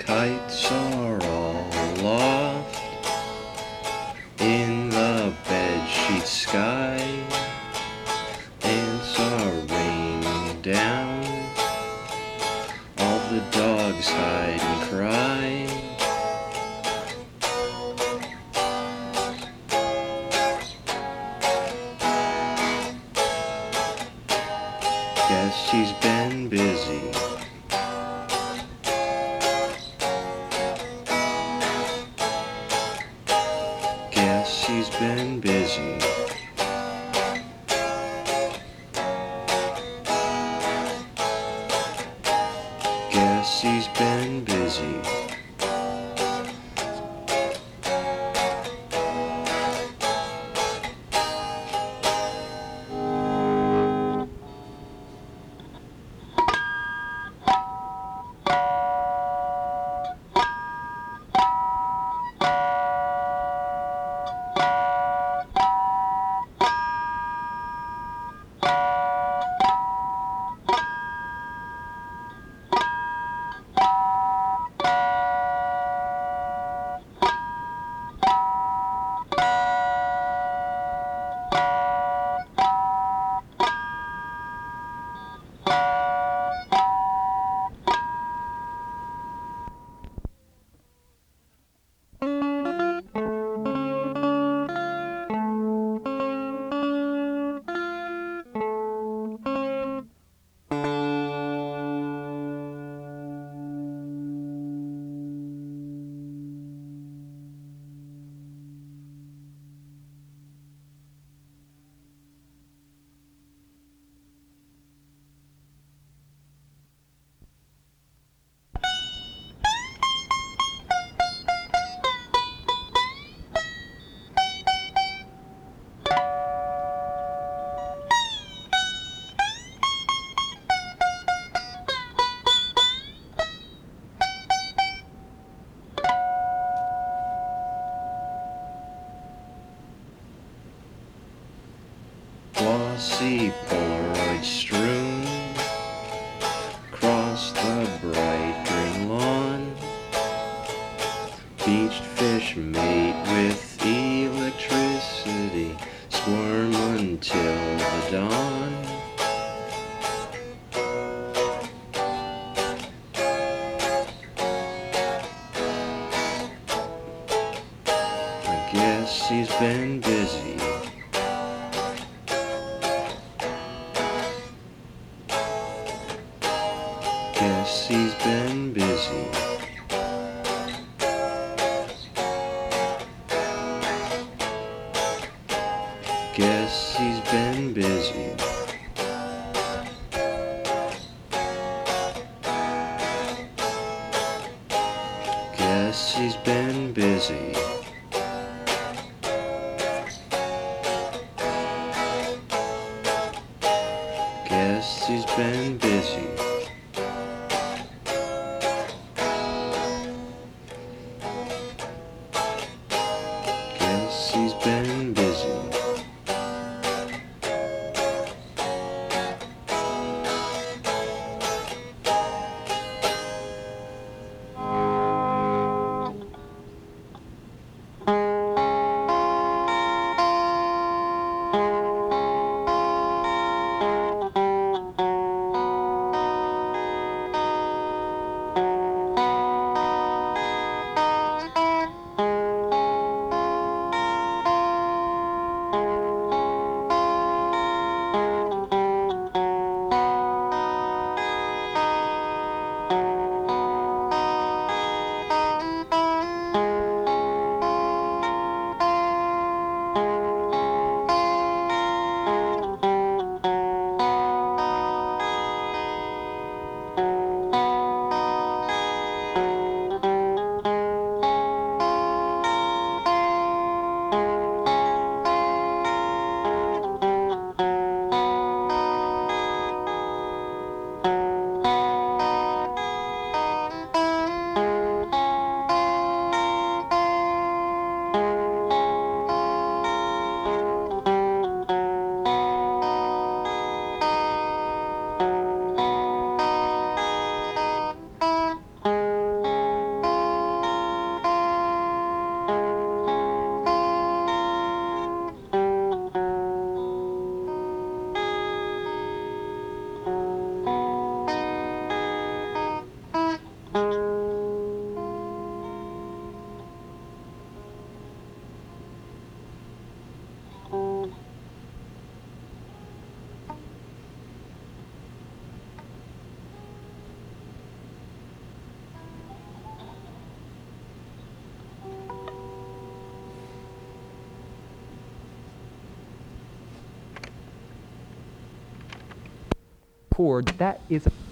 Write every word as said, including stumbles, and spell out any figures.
Kites are all aloft in the bedsheet sky. Ants are raining down. All the dogs hide and cry. Guess she's been busy. Guess she's been busy. Guess she's been busy. Glossy Polaroid strewn across the bright green lawn. Beached fish mate with electricity squirm until the dawn. I guess she's been busy. Guess she's been busy. Guess she's been busy. Guess she's been busy. Guess she's been busy. Guess she's been busy. chord, that is a